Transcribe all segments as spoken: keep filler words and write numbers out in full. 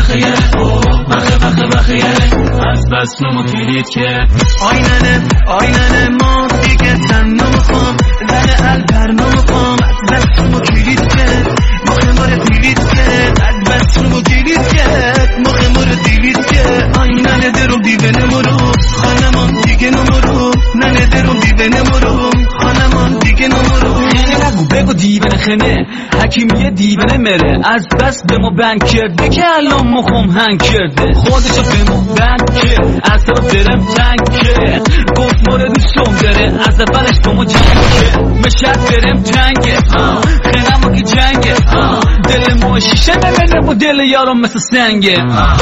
بخیه بخه بخه بخیه از بس نمو کلید که آیننه آیننه ما دیگه تن نمیخوام زن البر نمیخوام از بس نمو کلید که مخه ماره دیوید که از بس نمو کلید که مخه ماره دیوید که آیننه درم دیوه نمورو خانمان دیگه نمورو ننه درم دیوه نمورو خانمان دیگه نمورو نگو بگو دیوانه خنه حکیمیه دیوانه مره از بس به ما بند کرده که الان مخم هنگ کرده خودشو به ما بند کرد از طرف درم تنگ کرد گفت مورد شم داره از اولش با ما جنگ کرد مشد درم تنگه خنمو که جنگه دل ما شیشه نمینه با دل یارم مثل سنگه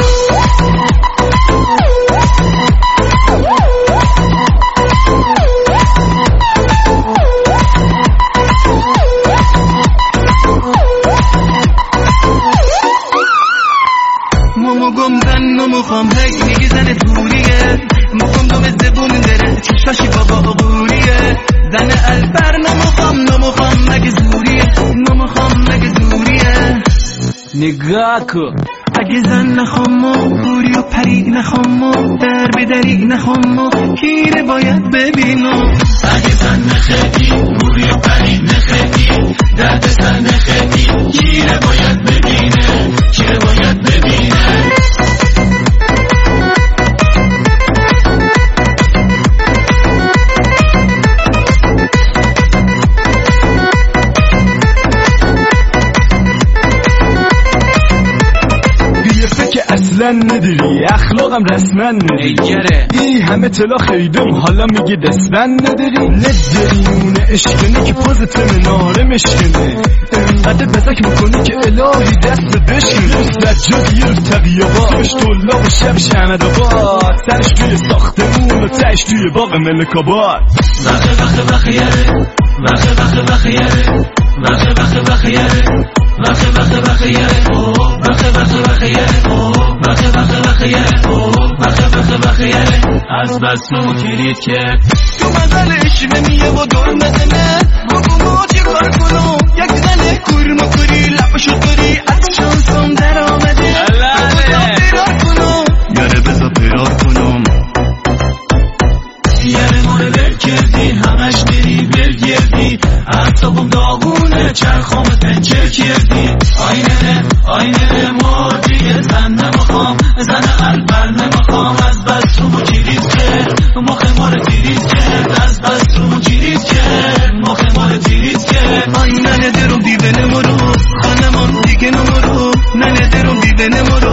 مگم زن نمیخوام هی میگی زن دوریه مگم دوم زبون داره چشمشی بابا غوریه زن البر نمیخوام نمیخوام مگه زوریه نمیخوام مگه زوریه نگاه کن اگه زن نخوام و پوری و پری نخوام و در بدری نخوام و کیره باید ببینم اگه زن نخیدی پوری و پری نخیدی درد سر نخیدی کیره باید ببینه کیره باید ببینه اصلا نداری اخلاقم رسما نداری ای همه طلا خیدم حالا میگه دستن نداری نداری نونه عشقنه که پوزت مناره مشکنه انقدر بزک میکنی که الهی دست بشکنه سجاد یه ارتقیه با سرش طلا و شب شمد آباد سرش توی ساختمون و تش توی باغ ملک آباد بخه بخه بخه یره بخه بخه بخه یره بخه بخه بخه یره بخه بخه بخه یره بخه بخه بخه یره بخه بخه بخه یره بخه بخه بخه یره از بس نمو کلید که تو مزلش نمیه و دور مزنه بگو ما چی کار کنم یک زنه کور مکوری لبشو داری از شانسم در آمده بگو پیرار کنم یاره بزا پیرار کنم یاره ماره بل کردی همش میری بل گردی اعصابم داغونه چرخام پنچر کردی آینه آینه ما دیگه زن نمیخوام زن البر نمیخوام از بس رومو کلید کرد مخ ماره تیریز کرد از بس رومو کلید کرد مخ ماره تیریز کرد آینه درم دیوه نمورو خانمان دیگه نمورو ننه درم دیوه نمورو